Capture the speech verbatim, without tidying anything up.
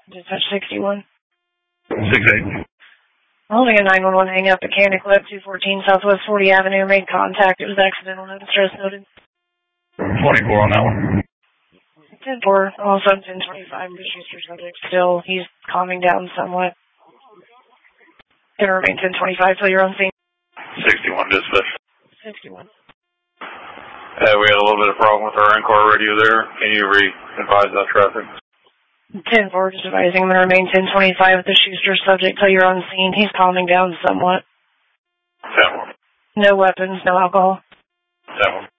Dispatch sixty-one. six eight. Holding a nine one one hang up at Candy Club, two fourteen Southwest fortieth Avenue. Made contact. It was accidental. No distress noted. twenty-four on that one. ten four. Also ten twenty-five. The Schuster subject still. He's calming down somewhat. Gonna remain ten twenty-five till you're on scene. sixty-one dispatch. sixty-one. Uh, we had a little bit of problem with our in-car radio there. Can you re-advise that traffic? ten four, just advising him to remain ten twenty-five with the Schuster subject till you're on scene. He's calming down somewhat. ten one. No weapons, no alcohol. ten one.